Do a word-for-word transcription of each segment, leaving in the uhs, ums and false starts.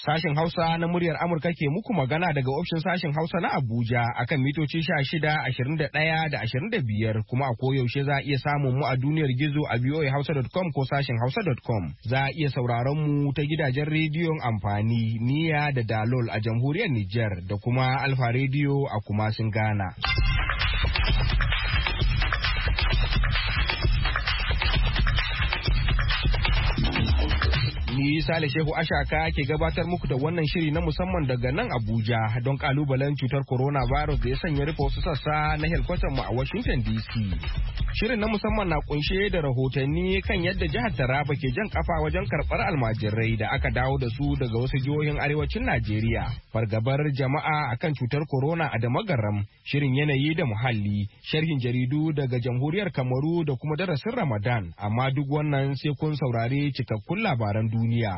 Sashen Hausa na muryar Amurka ke muku magana daga ofishin sashen Hausa na Abuja akan mitoci sha shida, ashirin da ɗaya da ashirin da biyar kuma a koyaushe za a iya samun mu a duniyar gizo a voa hausa dot com ko sashen hausa dot com. Za a iya sauraron mu ta gidajen rediyon amfani, Niya da Dalol a jamhuriyar Nijar da kuma Alfa Radio a Kumasin Ghana. Ni Sale Shehu Ashaka ke gabatar muku da wannan shiri na musamman daga nan Abuja don kalubalen cutar coronavirus da ya sanya rufe wasu sassa na helkwatar mu a Washington D C. Shirin na musamman na kunshe da rahotanni kan yadda jihar Taraba ke jan kafa wajen karɓar almajirai da aka dawo da su daga wasu jihohin arewacin Najeriya. Fargabar jama'a akan cutar corona a Damagaram, shirin yanayi da muhalli, sharhin jaridu daga jamhuriyar Kamaru da kuma darasin Ramadan. Amma duk wannan sai kun saurari cikakkun labaran duniya. duniya.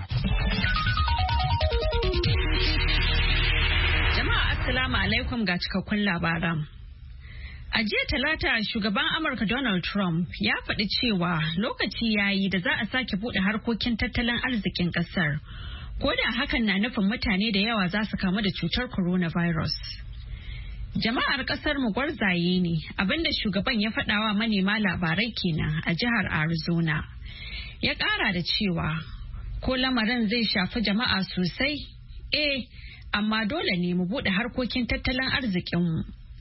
Jama'a assalamu alaikum ga cikakkun labaran. A jiya Talata shugaban Amurka Donald Trump ya faɗi cewa lokaci yayi da za a sake buɗe harkokin tattalin arzikin ƙasar. Ko da hakan na nufin mutane da yawa za su kamu da cutar coronavirus. Jama'ar ƙasar mu gwarzaye ne, abinda shugaban ya faɗawa manema labarai kenan a jihar Arizona. Ya ƙara da cewa ko lamarin zai shafi jama'a sosai? Eh, amma dole ne mu buɗe harkokin tattalin arzikinmu.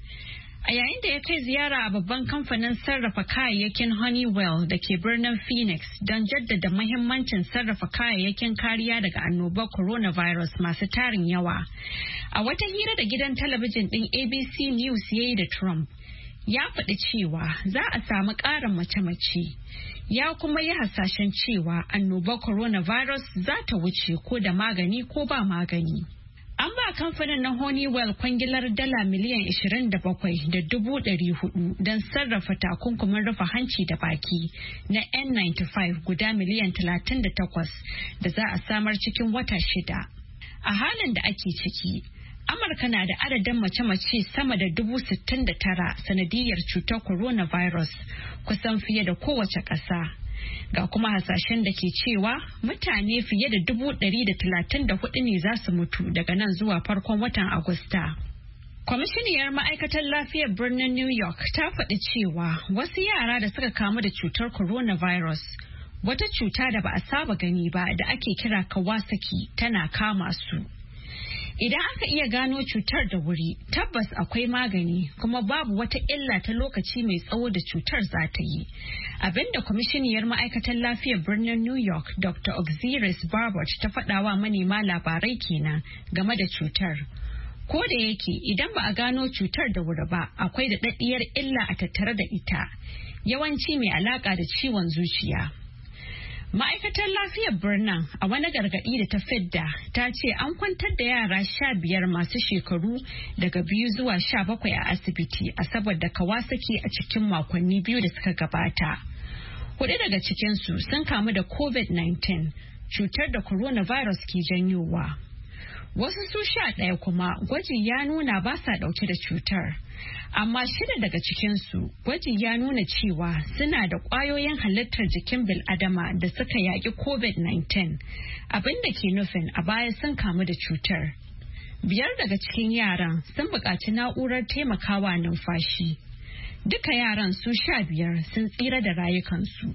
A yayin da ya kai ziyara a babban kamfanin sarrafa kayayyakin Honeywell da ke birnin Phoenix don jaddada mahimmancin sarrafa kayayyakin kariya daga annobar coronavirus masu tarin yawa. A wata hira da gidan talabijin ɗin A B C News ya yi da Trump, ya faɗi cewa za a samu ƙarin mace-mace. Ya kuma yi hasashen cewa annobar coronavirus za ta wuce ko da magani ko ba magani. An ba kamfanin na Honeywell kwangilar dala miliyan ishirin da bakwai da dubu ɗari hudu don sarrafa takunkumin rufe hanci da baki na N ninety-five guda miliyan talatin da takwas da za a samar cikin wata shida. A halin da ake ciki, Amurka na da adadin mace-mace sama da dubu sittin da tara sanadiyar cutar coronavirus kusan fiye da kowace ƙasa. Ga kuma hasashen da ke cewa mutane fiye da dubu ɗari da talatin da hudu ne za su mutu daga nan zuwa farkon watan Agusta. Kwamishiniyar ma'aikatar lafiyar birnin New York ta faɗi cewa wasu yara da suka kamu da cutar coronavirus, wata cuta da ba a saba gani ba da ake kira Kawasaki, tana kama su. Idan aka iya gano cutar da wuri, tabbas akwai magani kuma babu wata illa ta lokaci mai tsawo da cutar za ta yi. Abinda kwamishiniyar ma'aikatar lafiyar birnin New York Doctor Oxiris Barbot ta faɗawa manema labarai kenan game da cutar. Ko da yake idan ba a gano cutar da wuri ba, akwai da daɗiyar illa a tattare da ita, yawanci mai alaƙa da ciwon zuciya. Ma'aikatar lafiyar birnin a wani gargaɗi da ta fidda ta ce an kwantar da yara sha biyar masu shekaru daga biyu zuwa sha bakwai a asibiti a saboda Kawasaki a cikin makonni biyu da suka gabata. Hudu daga cikinsu sun kamu da covid nineteen, cutar da coronavirus ke janyowa. Wasu su sha ɗaya kuma gwaji ya nuna ba sa ɗauke da cutar. Amma shida daga cikinsu gwaji ya nuna cewa suna da ƙwayoyin halittar jikin bil'adama da suka yaƙi covid nineteen, abin da ke nufin a baya sun kamu da cutar. Biyar daga cikin yaran sun buƙaci na'urar taimakawa numfashi. Duka yaran su sha biyar sun tsira da rayukansu.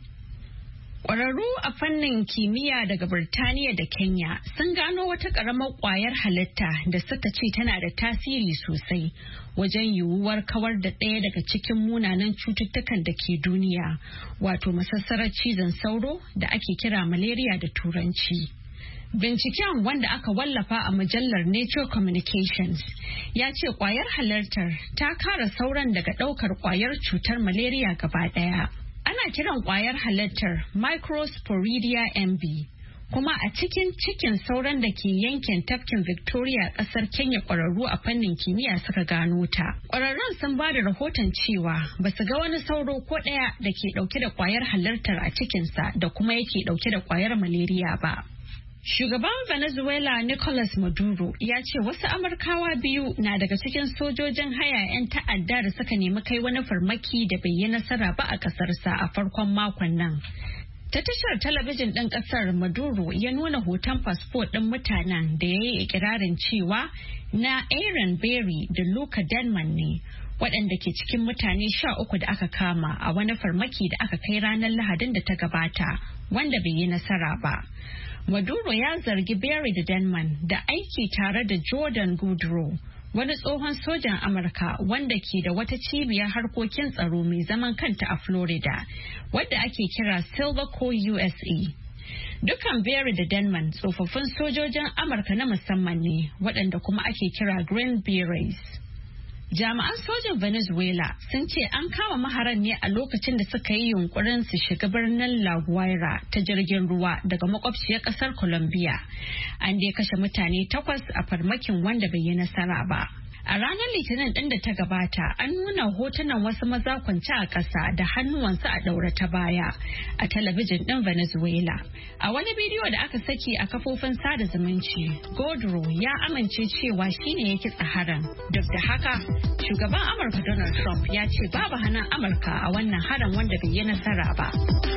Ƙwararru a fannin kimiyya daga Birtaniya da Kenya sun gano wata ƙaramar ƙwayar halitta da suka ce tana da tasiri sosai wajen yiwuwar kawar da ɗaya daga cikin munanan cututtukan da ke duniya, wato masassarar cizon sauro da ake kira malaria da turanci. Binciken wanda aka wallafa a mujallar Nature Communications ya ce ƙwayar halittar ta kare sauran daga ɗaukar ƙwayar cutar malaria gaba ɗaya. Ana kiran ƙwayar halittar Microsporidia M B, kuma a cikin cikin sauran da ke yankin tafkin Victoria ƙasar Kenya ƙwararru a fannin kimiyya suka gano ta. Ƙwararrun sun ba da rahoton cewa ba su ga wani sauro ko ɗaya da ke ɗauke da ƙwayar halittar a cikinsa da kuma yake ɗauke da ƙwayar malaria ba. Shugaban Venezuela Nicolas Maduro ya ce wasu Amurkawa biyu na daga cikin sojojin haya 'yan ta'adda da suka nemi kai wani farmaki da bai yi nasara ba a ƙasarsa a farkon makon nan. Ta tashar talabijin ɗin ƙasar Maduro ya nuna hoton fasfo ɗin mutanen da ya yi ikirarin cewa na Aaron Berry da Luka Denman ne, waɗanda ke cikin mutane sha uku da aka kama a wani farmaki da aka kai ranar Lahadin da ta gabata, wanda bai yi nasara ba. Maduro ya zargi Berry da Denman da aiki tare da Jordan Goodrow, wani tsohon sojan Amurka wanda ke da wata cibiyar harkokin tsaro mai zaman kanta a Florida, wadda ake kira Silver Core U S A. Dukan Berry da Denman tsofaffin sojojin Amurka na musamman ne, waɗanda kuma ake kira Green Berets. Jami'an sojan Venezuela sun ce an kama maharan ne a lokacin da suka yi yunkurin su shiga birnin La Guaira ta jirgin ruwa daga makwabciyar kasar Colombia. An dai kashe mutane takwas a farmakin wanda bai yi nasara ba. A ranar Litinin ɗin da ta gabata an nuna hotunan wasu maza kwance a ƙasa da hannuwansu a ɗaure ta baya a talabijin ɗin Venezuela. A wani bidiyo da aka saki a kafofin sada zumunci, Godro ya amince cewa shine ya kitsa harin. Duk da haka, shugaban Amurka Donald Trump ya ce babu hannun Amurka a wannan harin wanda bai yi nasara ba.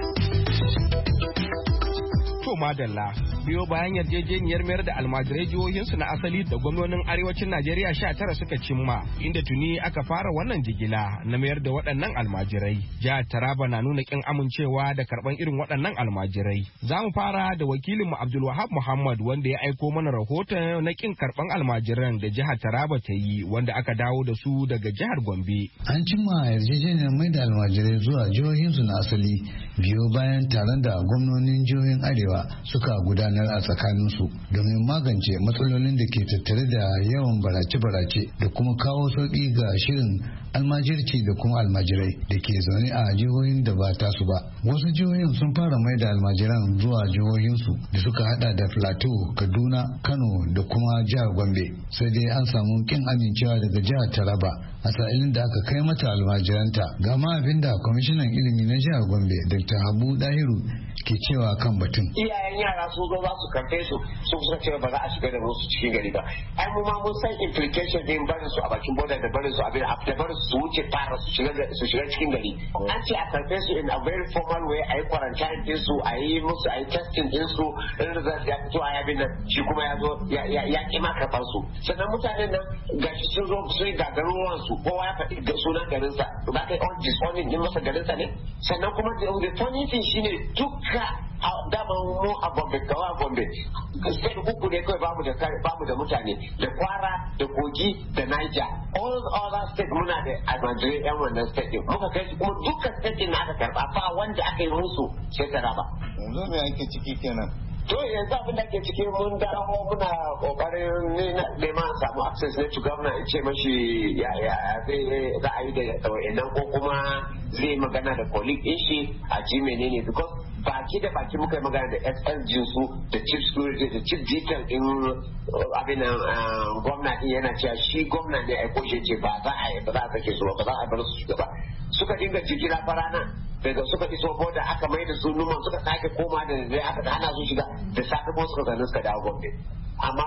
To madalla, biyo bayan yarjejeniyar mayar da almajirai jihohinsu na asali da gwamnonin arewacin Najeriya sha tara suka cimma, inda tuni aka fara wannan jigila na mayar da waɗannan almajirai. Jihar Taraba na nuna kin amincewa da karɓan irin waɗannan almajirai. Za mu fara da wakilinmu Abdulwahab Muhammad wanda ya aiko mana rahoton na kin karɓan almajiran da jihar Taraba ta yi wanda aka dawo da su daga jihar Gombe. An cimma yarjejeniyar mai da almajirai zuwa jihohinsu na asali biyo bayan taron da gwamnonin jihohin arewa suka gudanar a tsakaninsu domin magance matsalolin da ke tattare da yawan barace-barace da kuma kawo sauƙi ga shirin almajirci da kuma almajirai da ke zaune a jihohin da ba tasu ba. Wasu jihohin sun fara mai da almajiran zuwa jihohinsu da suka hada da Plateau, Kaduna, Kano da kuma jihar Gombe. Sai dai an samu kin amincewa daga jihar Taraba a sa'ilin da aka kai mata almajiranta. Ga ma abin da kwamishinan ilimi na jihar Gombe Doctor Habu Dahiru ke cewa kan batun. Iyayen yara su zo za su karfe su su suka ce ba za a shiga da su cikin gari ba. Ai mu ma mun san implication din barin su a bakin border da barin su a bin da barin su wuce fara su shiga su shiga cikin gari. An ce a karfe su in a very formal way, a yi quarantine din su, a yi musu a yi testing din su, in result ya fito a yabin nan shi kuma ya zo ya ki ma karɓar su. Sannan mutanen nan gashi sun zo sun yi gagaruwan su kowa ya faɗi da sunan garinsa ba kai on disowning din masa garinsa ne. Sannan kuma the funny thing shine duka dama mu a Gombe kawa Gombe state uku ne kawai bamu da bamu da mutane da Kwara da Kogi da Niger. All other state muna da almajirai yan wannan state muka kai su kuma duka state na aka karba fa wanda aka yi musu sai Taraba. Yanzu me ake ciki kenan? To yanzu abin da ke cikin mun dawo muna kokarin ne na neman samu access ne to governor in ce mashi ya ya zai za a yi da wayannan ko kuma zai magana da colleague din shi a ji menene because baki da baki muka yi magana da S S G su da chief security da chief detail din abin nan gwamna din yana cewa shi gwamna ne aiko shi ce ba za a yi ba za a sake su ba za a bar su shiga ba. Suka dinga jigila farana daga suka iso boda aka mai da su numan suka sake koma da zai aka hana su shiga da safe kuma suka zanen suka dawo Gombe. Amma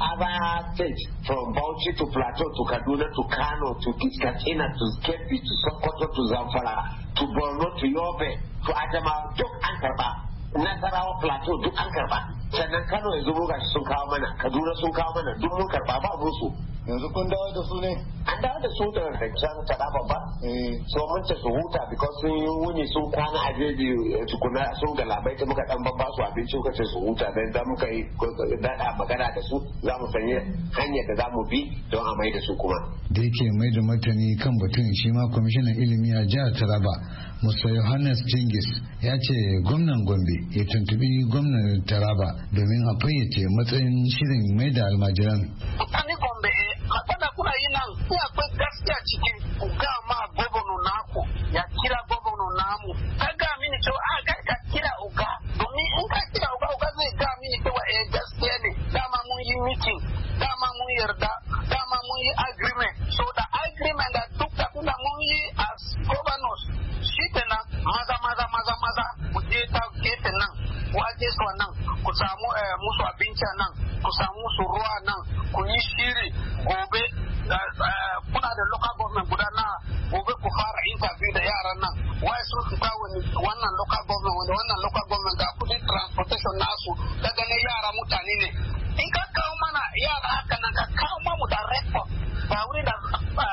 other states from Bauchi to Plateau to Kaduna to Kano to Katsina to Kebbi to Sokoto to Zamfara to Borno to Yobe to Adamawa duk an karba. Nasarawa Plateau duk an karba. Sannan Kano yanzu mu gashi sun kawo mana, Kaduna sun kawo mana duk mun karba ba musu. Yanzu kun dawo da su ne? An dawo da su da can Taraba ba. So mun ce su huta because sun yi wuni sun kwana a jeji tukuna sun galabaita muka dan babba su abinci muka ce su huta dan za muka yi dada magana da su za mu sanya hanyar da za mu bi don a mai da su kuma. Da yake mai da martani kan batun shi ma kwamishinan ilimi a jihar Taraba Musa Yohannes Jingis ya ce gwamnan Gombe ya tuntubi gwamnan Taraba domin a fayyace matsayin shirin mai da almajiran. Mutane Gombe magana kuna yi nan sai akwai gaskiya cikin ku ga ma gwamna naku ya kira gwamna namu ka ga mini cewa a ga ka kira uga domin in ka kira uga uga zai ga mini cewa eh gaskiya ne dama mun yi meeting dama mun yarda dama mun yi agreement so the agreement da duk da kuma mun yi as governors shi kenan maza maza maza maza ku je ta gefen nan waje su nan ku samu musu abinci nan ku samu musu ruwa nan ku yi shiri gobe kuna da local government guda na gobe ku fara interview da yaran nan wai sun fita wani wannan local government wanda wannan local government ga kudin transportation nasu ka gane yara mutane ne in ka kawo mana yara haka nan ka kawo mamu da record ba wuri da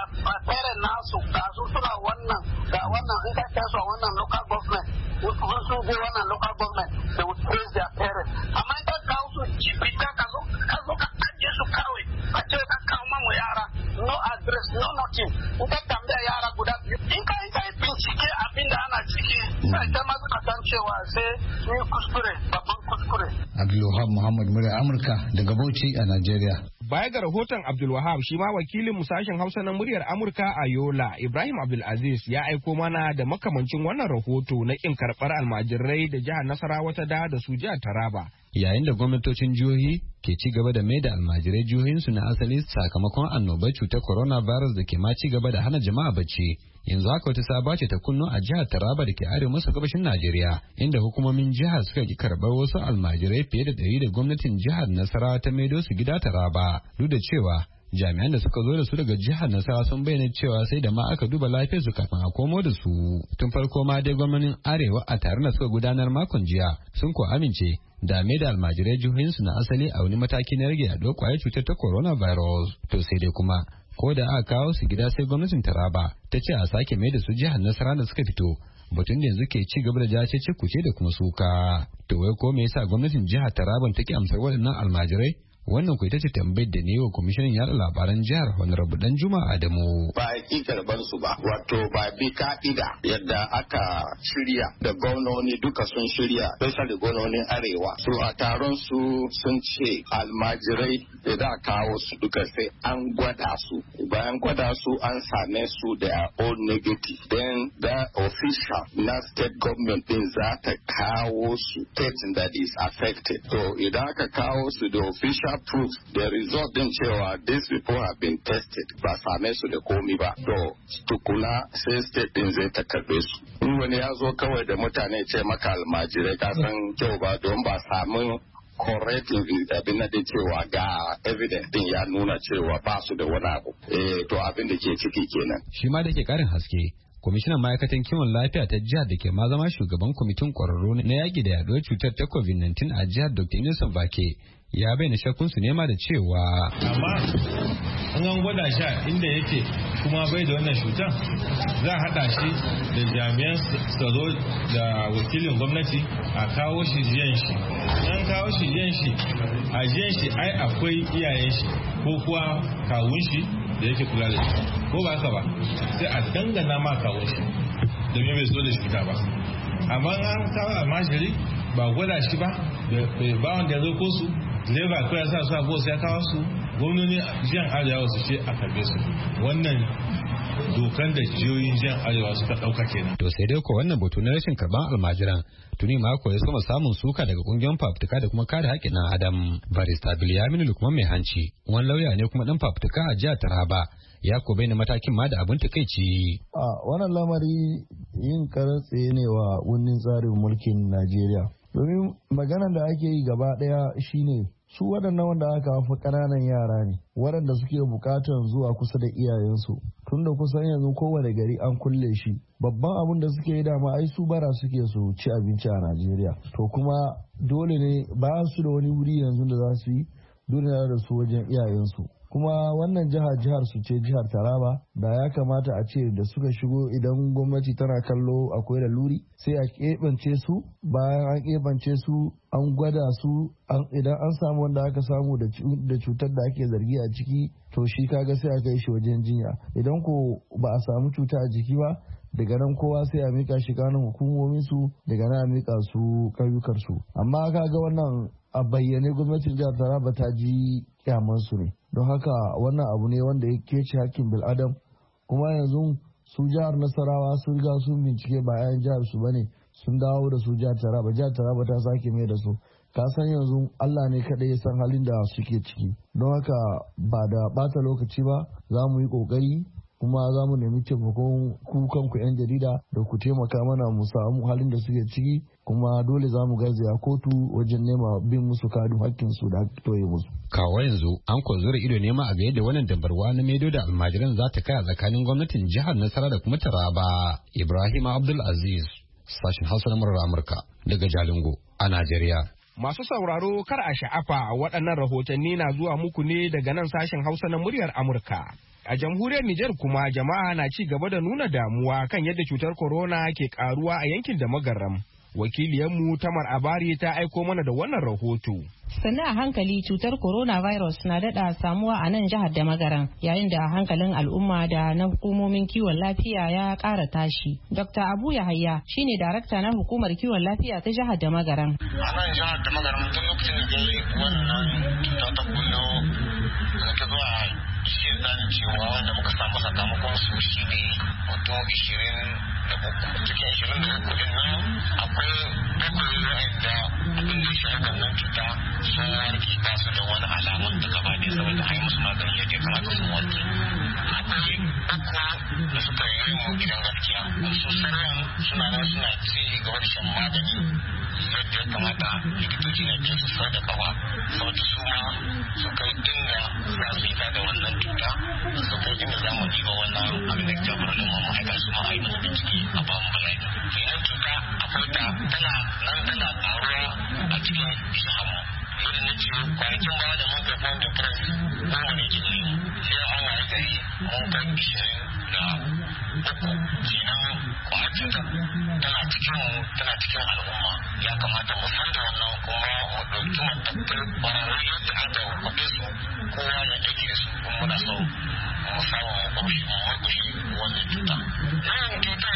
parent nasu ga su suna wannan ga wannan in ka kawo wannan local government sun su je wannan local government they would praise their parents amma in ka kawo su jibita ka zo ka zo ka ajiye su kawai a ce ka kawo mamu yara no address no nothing in ka tambaya yara guda biyu in ka yi bincike abinda ana ciki sai ta masu kasan cewa sai sun yi kuskure babban kuskure. Abdulwahab Muhammad Murya Amurka daga Bauchi a Najeriya. Baya ga rahoton Abdulwahab shi ma wakilin sashen Hausa na muryar Amurka a Yola Ibrahim Abdulaziz ya aiko mana da makamancin wannan rahoto na kin karɓar almajirai da jihar Nasarawa ta da da su jihar Taraba. Yayin da gwamnatocin jihohi ke ci gaba da mai da almajirai jihohinsu na asali sakamakon annobar cutar coronavirus da ke ma ci gaba da hana jama'a bacci. Yanzu haka wata saba ce ta kunno a jihar Taraba da ke arewa maso gabashin Najeriya, inda hukumomin jihar suka ki karɓar wasu almajirai fiye da ɗari da gwamnatin jihar Nasarawa ta maido su gida Taraba, duk da cewa jami'an da suka zo da su daga jihar Nasarawa sun bayyana cewa sai da ma aka duba lafiyar su kafin a komo da su. Tun farko ma dai gwamnonin arewa a taron da suka gudanar makon jiya sun ko amince da mai da almajirai jihohinsu na asali a wani mataki na rage yaduwar kwayar cutar ta coronavirus. To sai dai kuma ko da aka kawo su gida sai gwamnatin Taraba ta ce a sake mai da su jihar Nasarawa da suka fito, batun da yanzu ke ci gaba da jace kuce da kuma suka. To wai ko me yasa gwamnatin jihar Taraba take amsar waɗannan almajirai? Wannan ku ita ce tambayar da ne wa kwamishinan yada labaran jihar Honorable Danjuma Adamu. Ba a ƙi karɓar su ba, wato ba bi ka'ida yadda aka shirya da gwamnoni duka sun shirya, especially gwamnonin arewa. So a taron su sun ce almajirai da da kawo su duka sai an gwada su. Bayan gwada su an same su da all negative. Then the official na state government din za ta kawo su state that is affected. So idan aka kawo su da official proof the result din cewa these people have been tested ba same su da komi ba to tukuna sai state din zai ta karbe su in wani ya zo kawai da mutane ce maka almajirai ka san kyau ba don ba samu correct abin da cewa ga evidence din ya nuna cewa ba su da wani abu eh to abin da ke ciki kenan shi ma da ke karin haske kwamishinan ma'aikatan kiwon lafiya ta jihar da ke ma zama shugaban kwamitin kwararru na yaƙi da yaduwar cutar ta covid nineteen a jihar Doctor Innocent Vake ya bayyana shakkun su nema da cewa amma in an gwada shi inda yake kuma bai da wannan cutar za a haɗa shi da jami'an tsaro da wakilin gwamnati a kawo shi jiyan shi an kawo shi jiyan shi a jiyan shi ai akwai iyayen shi ko kuwa kawun shi da yake kula da shi ko ba haka ba sai a dangana ma kawo shi domin bai zo da shi ba amma an kawo almajiri ba gwada shi ba ba wanda ya zo ko su direba kawai sa su abuwa sai ya kawo su gwamnoni jiyan arewa su ce a karbe su wannan dokan da jiyoyin jiyan arewa suka dauka kenan. To sai dai ko wannan batu na rashin karban almajiran tuni mako ya sama samun suka daga kungiyar fafutuka da kuma kare haƙƙin ɗan adam. Barista Bilyaminu Lukman mai hanci wani lauya ne kuma dan fafutuka a jihar Taraba ya ko bayyana matakin ma da abin takeici. A wannan lamari yin karatse ne wa wundin tsarin mulkin Najeriya. Domin maganar da ake yi gaba ɗaya shine su waɗannan wanda aka hafa ƙananan yara ne waɗanda suke buƙatar zuwa kusa da iyayensu tun da kusan yanzu kowane gari an kulle shi babban abin da suke yi dama ai su bara suke su ci abinci a Najeriya to kuma dole ne ba su da wani wuri yanzu da za su yi dole da su wajen iyayensu kuma wannan jihar jihar su ce jihar Taraba da ya kamata a ce da suka shigo idan gwamnati tana kallo akwai laluri sai a keɓance su bayan an keɓance su an gwada su idan an samu wanda aka samu da cutar da ake zargi a ciki to shi kaga sai a kai shi wajen jinya idan ko ba a samu cuta a jiki ba daga nan kowa sai a mika shi kanin hukumomin su daga nan a mika su ƙauyukar su amma kaga wannan a bayyane gwamnatin jihar Taraba ta ji kyaman su ne don haka wannan abu ne wanda ya kece hakkin bil'adam kuma yanzu su jihar Nasarawa sun riga sun bincike ba yayin jihar su bane sun dawo da su jihar Taraba jihar Taraba ta sake mai da su ka san yanzu Allah ne kadai ya san halin da suke ciki don haka ba da bata lokaci ba za mu yi kokari kuma za mu nemi taimakon ku kanku 'yan jarida da ku taimaka mana mu samu halin da suke ciki kuma dole za mu garzaya kotu wajen nema bin musu kadin hakkin su da toye musu. Kawo yanzu an kwanzura ido nema a ga yadda wannan dambarwa na maido da almajiran za ta kai a tsakanin gwamnatin jihar Nasara da kuma Taraba. Ibrahim Abdul Aziz sashen Hausa na murar Amurka daga Jalingo a Najeriya. Masu sauraro kar a sha'afa waɗannan rahotanni na zuwa muku ne daga nan sashen Hausa na muryar Amurka. A jamhuriyar Nijar kuma jama'a na ci gaba da nuna damuwa kan yadda cutar corona ke karuwa a yankin da magaram. Wakiliyanmu Tamar Abari ta aiko mana da wannan rahoto. Sannan a hankali cutar coronavirus na daɗa samuwa a nan jihar da magaran yayin da hankalin al'umma da na hukumomin kiwon lafiya ya ƙara tashi. Dokta Abu Yahaya shine darakta na hukumar kiwon lafiya ta jihar da magaran. A nan jihar da magaran tun lokacin da dai wannan cuta ta kullo da ta zuwa shi zan cewa wanda muka samu sakamakon su shi ne mutum ishirin da uku. Cikin ishirin da uku din nan akwai bakwai wa'anda abin da shi wannan cuta sun warke ba su da wani alamun da gaba ne saboda ai musu magani yadda ya kamata sun warke. Akwai uku da suka yi mu gidan gaskiya su sauran suna nan suna ci gaba da shan magani yadda ya kamata likitoci na biyu su da kawa saboda su ma su kai inda za su yi da wannan cuta su kai inda za mu diba wannan abin da ke faruwa mu ma'aika su ma a yi musu bincike a ba mu bayani. Kenan cuta akwai ta tana nan tana karuwa a cikin shahamu. Irin na ce kwanakin ba da mun kai fon da press goma ne ke yi sai an waye gari mun kai ishirin da uku kenan kwanakin ta tana cikin tana cikin al'umma ya kamata mu san da wannan kuma mu ɗauki matakai ƙwararru yadda aka kwaɓe su kowa ya aiki da su kuma muna so mu samu mu kwaɓe mu murƙushe wannan cuta. Yawan cuta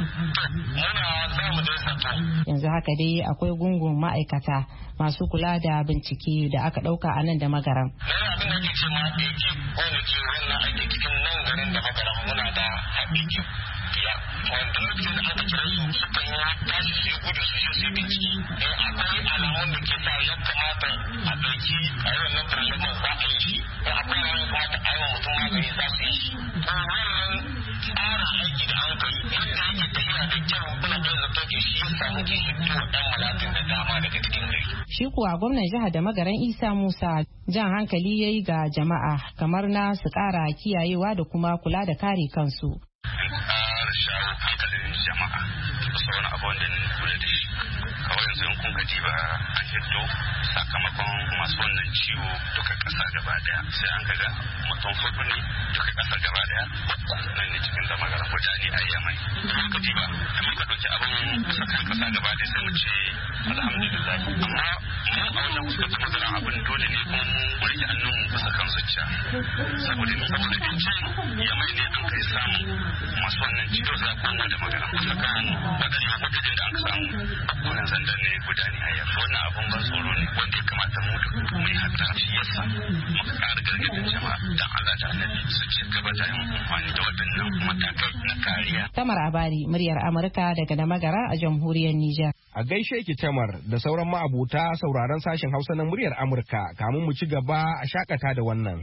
muna za mu dai sato. Yanzu haka dai akwai gungun ma'aikata masu kula da bincike da aka ɗauka a nan da magaram. Yana abin da ke ce ma eke wanda ke wannan aiki cikin nan garin da magaram muna da haɗiki biya. Wanda lokacin da aka kira su suka yi tashi su yi gudu su yi bincike. In akwai alamun da ke sa ya kamata a ɗauki a yi wannan firlimin za a yi shi. In akwai alamun kamata a yi wa mutum magani za su yi shi. To wannan tsara aiki da an kai yadda yake tafiya da kyau kuna ɗan zato ke shi ya samu ke shi ɗan malatin da dama daga cikin gari. Shi kuwa gwamnan jihar da magaran Isa Musa jan hankali ya yi ga jama'a kamar na su ƙara kiyayewa da kuma kula da kare kansu. Ƙara shawo hankalin jama'a bisa wani abu wanda ne kula da shi. Kawai yanzu in kun gaji ba an hiddo sakamakon masu wannan ciwo duka ƙasa gaba daya sai an kaga mutum hudu ne duka ƙasa gaba daya nan ne cikin da magaran mutane a yamai. In ka ba da muka ɗauki abin bisa kan ƙasa gaba daya sai mu ce alhamdulillah. Amma mu a wannan fuskar ta magaran abin dole ne kuma mu rike hannun bisa kan zuciya saboda ni saboda in ce yamai ne an kai samu masu wannan ciwo za ku da magaran bisa kan wadanda hudun da an samu wannan zandan ne guda ne a yafi wannan abun ban tsoro ne wanda ya kamata mu da mai hatta shi yasa muka ƙara gargadin jama'a dan Allah ta annabi su ci gaba da yin amfani da waɗannan matakai na kariya. Tamar Abari, muryar Amurka daga Damagara a jamhuriyar Nijar. A gaishe ki Tamar da sauran ma'abuta sauraron sashen Hausa na muryar Amurka kamun mu ci gaba a shakata da wannan.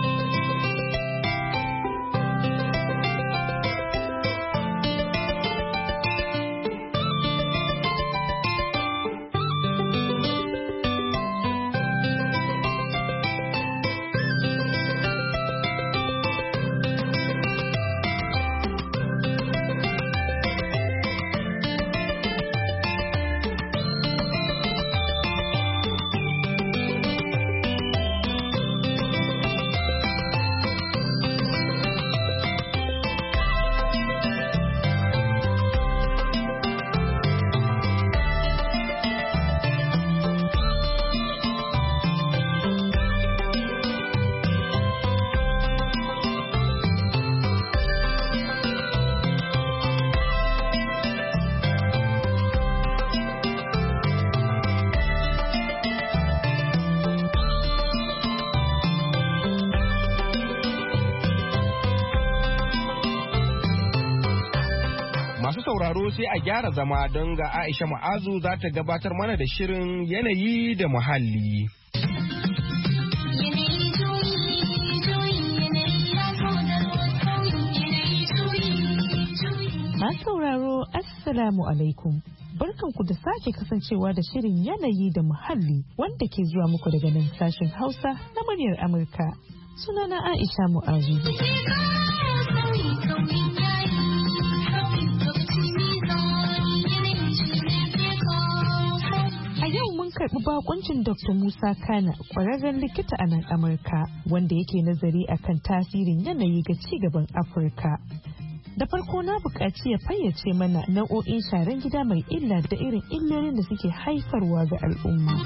Masu sauraro sai a gyara zama don ga Aisha Ma'azu za ta gabatar mana da shirin yanayi da muhalli. Masu sauraro Assalamu alaikum. Barkanku da sake kasancewa da shirin yanayi da muhalli wanda ke zuwa muku daga nan sashen Hausa na muryar Amurka. Sunana Aisha Mu'azu. karɓi bakuncin Doctor Musa Kana, ƙwararren likita a nan Amurka, wanda yake nazari akan tasirin yanayi ga ci gaban Afirka. Da farko na buƙaci ya fayyace mana nau'o'in sharan gida mai illa da irin illolin da suke haifarwa ga al'umma.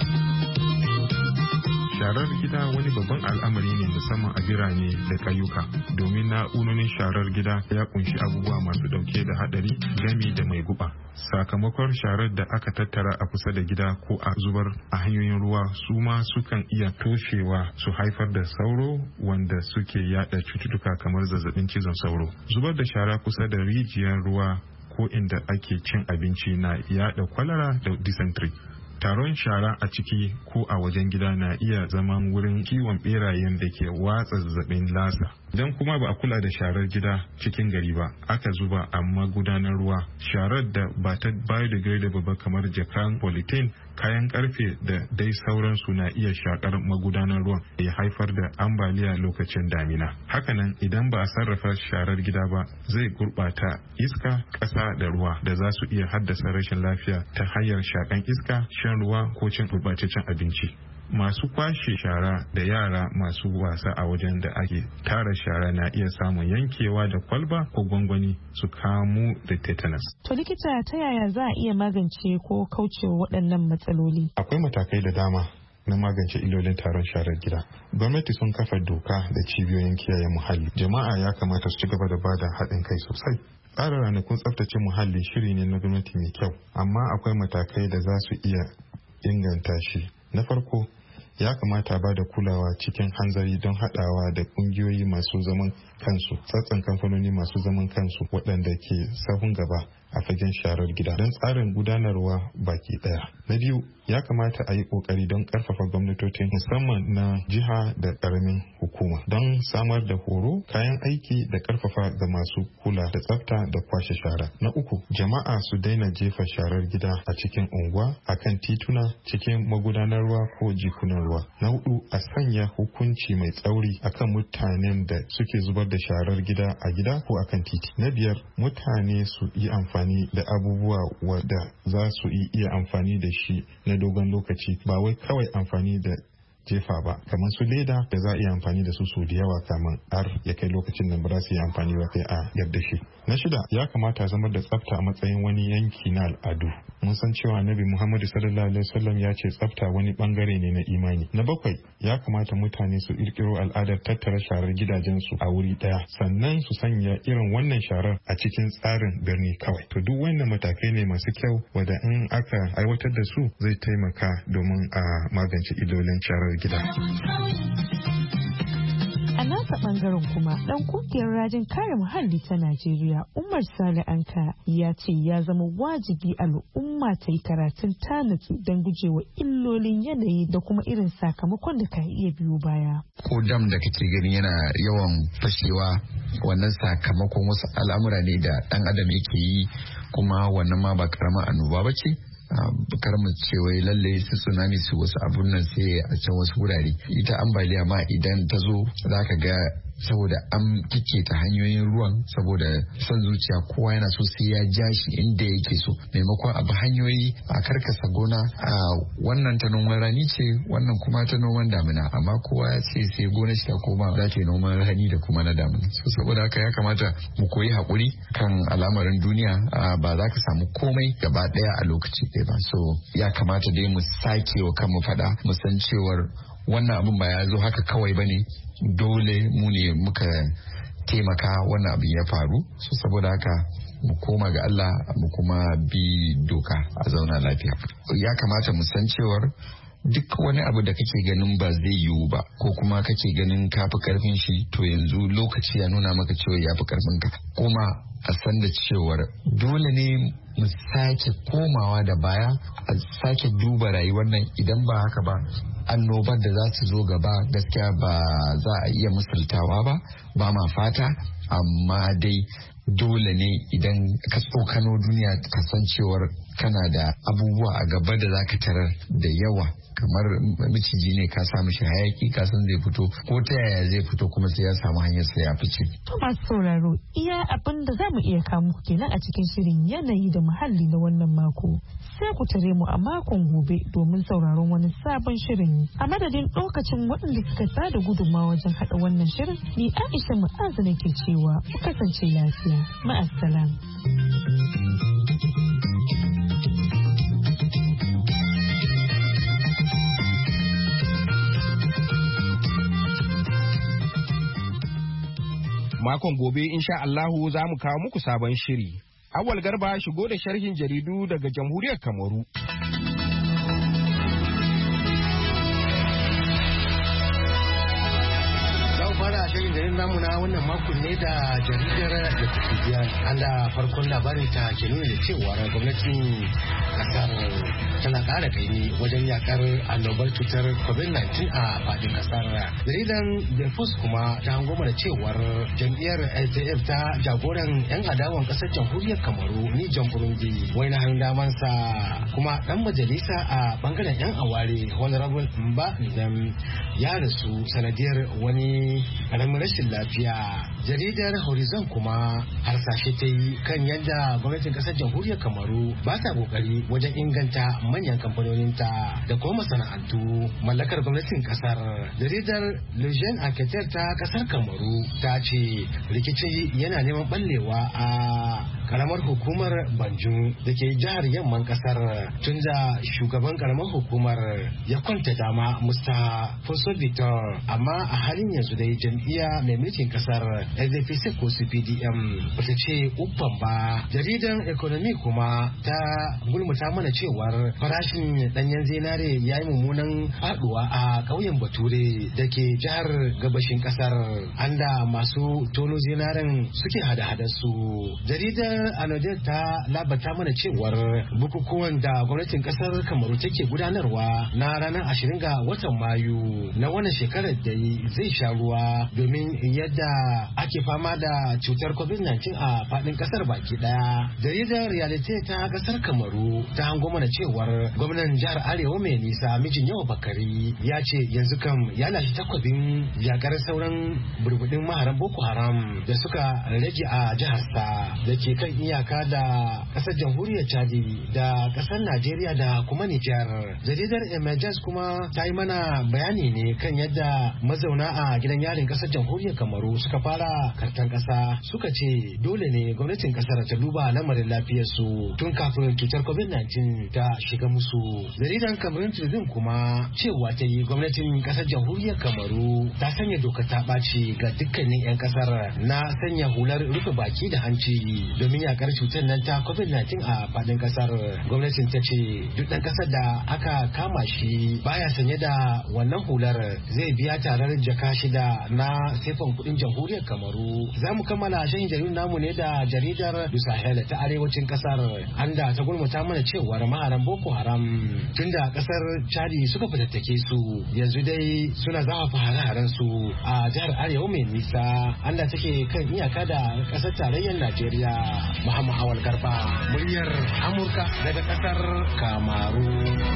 Sharar gida wani babban al'amari ne musamman a birane da ƙauyuka, domin na'urorin sharar gida ya kunshi abubuwa masu dauke da hadari gami da mai guba. Sakamakon sharar da aka tattara a kusa da gida ko a zubar a hanyoyin ruwa su ma sukan iya toshewa su haifar da sauro wanda suke yada cututtuka kamar zazzabin cizon sauro. Zubar da shara kusa da rijiyar ruwa ko inda ake cin abinci na yada kwalara da dysentery. Taron shara a ciki ko a wajen gida na iya zama wurin kiwon berayen da ke watsa zazzabin lasa. Idan kuma ba a kula da sharar gida cikin gari ba, aka zuba a magudanar ruwa, sharar da ba ta biodegradable ba kamar jakan polythene, kayan karfe da dai sauransu na iya shakar magudanar ruwan ya haifar da ambaliya lokacin damina. Hakanan idan ba a sarrafa sharar gida ba, zai gurbata iska, ƙasa da ruwa da za su iya haddasa rashin lafiya ta hanyar shakan iska, shan ruwa ko cin gurbataccen abinci. Masu kwashe shara da yara masu wasa a wajen da ake tara shara na iya samun yankewa da kwalba ko gwangwani su kamu da tetanus. To likita, ta yaya za a iya magance ko kaucewa waɗannan matsaloli? Akwai matakai da dama na magance illolin taron sharar gida. Gwamnati sun kafa doka da cibiyoyin kiyaye muhalli. Jama'a ya kamata su ci gaba da bada haɗin kai sosai. Tsara ranakun tsaftace muhalli shiri ne na gwamnati mai kyau, amma akwai matakai da za su iya inganta shi. Na farko, ya kamata ba da kulawa cikin hanzari don haɗawa da ƙungiyoyi masu zaman kansu, tsatsan kamfanoni masu zaman kansu waɗanda ke sahun gaba a fagen sharar gida don tsarin gudanarwa baki ɗaya. Na biyu, ya kamata a yi ƙoƙari don ƙarfafa gwamnatocin musamman na jiha da ƙaramin hukuma don samar da horo, kayan aiki da ƙarfafa ga masu kula da tsafta da kwashe shara. Na uku, jama'a su daina jefa sharar gida a cikin unguwa, akan tituna, cikin magudanar ruwa ko jikunan ruwa. Na hudu, a sanya hukunci mai tsauri akan mutanen da suke zubar da sharar gida a gida ko akan titi. Na biyar, mutane su yi amfani da abubuwa wadda za su iya amfani da shi na dogon lokaci, ba wai kawai amfani da jefa ba, kamar su leda da za a iya amfani da su sau da yawa kamar har ya kai lokacin da ba za su yi amfani ba sai a yarda shi. Na shida, ya kamata zama da tsafta a matsayin wani yanki na al'adu. Mun san cewa Annabi Muhammadu sallallahu alaihi wasallam ya ce tsafta wani bangare ne na imani. Na bakwai, ya kamata mutane su kirkiro al'adar tattara sharar gidajensu a wuri daya, sannan su sanya irin wannan sharar a cikin tsarin birni kawai. To duk wannan matakai ne masu kyau wanda in aka aiwatar da su zai taimaka domin a magance illolin sharar gida. A nasa bangaren kuma dan kungiyar rajin kare muhalli ta Najeriya Umar Sale Anka ya ce ya zama wajibi al'umma ta yi karatun tanatsu don gujewa illolin yanayi da kuma irin sakamakon da ka iya biyo baya. Ko dam da kake gani yana yawan fashewa, wannan sakamakon wasu al'amura ne da dan adam yake yi, kuma wannan ma ba karamar annoba ba ce. Bukar mu ce wai lalle su tsunami su wasu abun nan sai a can wasu wurare. Ita ambaliya ma idan ta zo za ka ga saboda an kike ta hanyoyin ruwan, saboda son zuciya kowa yana so sai ya ja shi inda yake so, maimakon abu hanyoyi a karkasa gona. A wannan ta noman rani ce, wannan kuma ta noman damina, amma kowa ya ce sai gona shi ta koma za ta yi noman rani da kuma na damina. So saboda haka ya kamata mu koyi haƙuri kan al'amarin duniya. Ba za ka samu komai gaba ɗaya a lokaci ɗaya ba. So ya kamata dai mu sake wa kanmu faɗa, mu san cewar wannan abin ba ya zo haka kawai ba ne, dole mu ne muka taimaka wannan abin ya faru. So saboda haka mu koma ga Allah mu kuma bi doka a zauna lafiya. Ya kamata mu san cewar duk wani abu da kake ganin ba zai yiwu ba, ko kuma kake ganin ka fi karfin shi, to yanzu lokaci ya nuna maka cewa ya fi karfin ka. Kuma a san da cewar dole ne mu sake komawa da baya, a sake duba rayuwar nan. Idan ba haka ba, annobar da za su zo gaba gaskiya ba za a iya misaltawa ba, ba ma fata, amma dai dole ne idan ka tsokano duniya kasancewar kana da abubuwa a gaba da zaka tarar da yawa, kamar miciji ne ka sa mishi hayaki ka san zai fito ko ta yaya zai fito kuma sai ya samu hanyar sa ya fice. To masu sauraro, iya abin da zamu iya kawo muku kenan a cikin shirin yanayi da muhalli na wannan mako. Sai ku tare mu a makon gobe domin sauraron wani sabon shirin. A madadin lokacin waɗanda suka bada gudunmawa wajen haɗa wannan shirin, ni Aisha Mu'azu nake cewa ku kasance lafiya. Ma'assalam. Makon gobe insha Allahu za mu kawo muku sabon shiri. Awal Garba shigo da sharhin jaridu daga Jamhuriyar Kamaru. Shirin garin namu na wannan makon ne da jaridar da tafiya Allah farkon labarin ta ke nuna da cewa gwamnatin kasar tana kara kaimi wajen yakar annobar cutar covid nineteen a fadin kasar. Jaridar Defus kuma ta hango mana cewar jam'iyyar L D F ta jagoran yan adawan kasar jamhuriyar Kamaru ni Jan Burundi wai na hannun damansa kuma dan majalisa a bangaren yan aware Honorable Mba Ndem ya rasu sanadiyar wani karamin rashin lafiya. Jaridar Horizon kuma harsashe ta yi kan yadda gwamnatin kasar jamhuriyar Kamaru ba ta kokari wajen inganta manyan kamfanoninta da kuma masana'antu mallakar gwamnatin kasar. Jaridar Lejeune Enquêteur ta kasar Kamaru ta ce rikici yana neman ballewa a karamar hukumar Banjul da ke jihar yamman kasar tun da shugaban karamar hukumar ya kwanta dama Musta Fosso Victor, amma a halin yanzu dai jam'iyya mai mulkin kasar L D P C ko C P D M bata ce uffan ba. Jaridan Economy kuma ta gulmuta mana cewar farashin danyen zinare ya yi mummunan haduwa a ƙauyen Bature da ke jihar gabashin kasar, anda masu tono zinaren suke hada-hadar su. Jaridar Anodel ta labata mana cewar bukukuwan da gwamnatin kasar Kamaru take gudanarwa na ranar ashirin ga watan Mayu na wannan shekarar da zai sha ruwa domin yadda ake fama da cutar covid nineteen a fadin kasar baki daya. Jaridar Realite ta kasar Kamaru ta hango mana cewar gwamnan jihar Arewa mai nisa mijin yawa Bakari ya ce yanzu kam ya lashe takwabin yakar sauran burbudin maharan Boko Haram da suka rage a jiharsa da ke kan iyaka da kasar jamhuriyar Chadi da kasar Najeriya da kuma Nijar. Jaridar Emergence kuma ta yi mana bayani ne kan yadda mazauna a gidan yarin kasar jamhuriyar Kamaru suka fara kartan kasa, suka ce dole ne gwamnatin kasar ta duba lamarin lafiyar su tun kafin cutar covid nineteen ta shiga musu. Jaridar Cameroon Tribune kuma cewa ta yi gwamnatin kasar jamhuriyar Kamaru ta sanya doka ta ɓaci ga dukkanin 'yan kasar na sanya hular rufe baki da hanci domin yakar cutar nan ta covid nineteen a fadin kasar. Gwamnatin ta ce duk ɗan kasar da aka kama shi baya sanye da wannan hular zai biya tarar jaka shida na sefan kudin jamhuriyar Kamaru. Za mu kammala shan jaridar namu ne da jaridar Du Sahel ta arewacin kasar, anda ta gulmuta mana cewar maharan Boko Haram tunda kasar Chadi suka fitattake su yanzu dai suna zafafa hare-haren su a jihar Arewa mai nisa, anda take kan iyaka da kasar tarayyar Najeriya. Muhammad Awal Garba, muryar Amurka daga kasar Kamaru.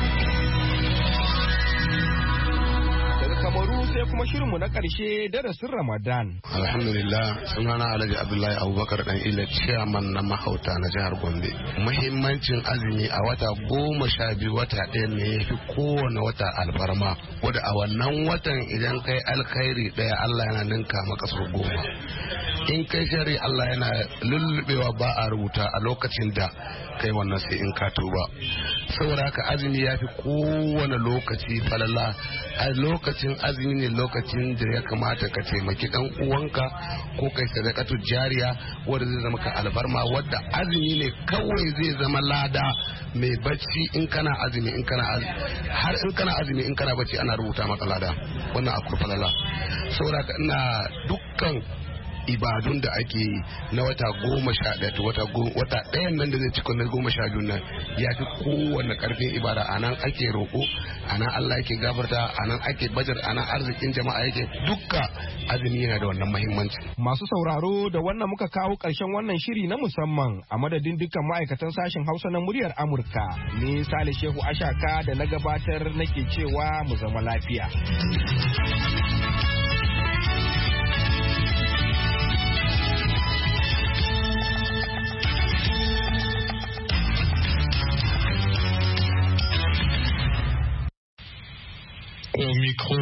Kamaru sai kuma shirinmu na ƙarshe darasin Ramadan. Alhamdulillah, sunana Alhaji Abdullahi Abubakar dan Ile, chairman na mahauta na jihar Gombe. Muhimmancin azumi a wata goma sha biyu wata ɗaya ne ya fi kowane wata alfarma, wadda a wannan watan idan kai alkhairi ɗaya Allah yana ninka maka sau goma. In kai shari Allah yana lullubewa ba a rubuta a lokacin da kai wannan sai in ka tuba. Saboda haka azumi ya fi kowane lokaci falala. A lokacin azumi ne lokacin da ya kamata ka taimaki dan uwanka ko kai sadakatu jariya wanda zai zama ka albarma, wadda azumi ne kawai zai zama lada mai bacci in kana azumi in kana har in kana azumi in kana bacci ana rubuta maka lada. Wannan akwai falala. Saboda haka ina dukkan ibadun da ake yi na wata goma sha ɗaya wata wata ɗayan nan da zai cikin na goma sha biyu nan ya fi kowane karfin ibada a nan ake roƙo a nan Allah yake gafarta a nan ake bajar a nan arzikin jama'a yake dukka azumi yana da wannan muhimmanci. Masu sauraro da wannan muka kawo ƙarshen wannan shiri na musamman a madadin dukkan ma'aikatan sashen Hausa na muryar Amurka. Ni Sale Shehu Ashaka da na gabatar nake cewa mu zama lafiya. Au micro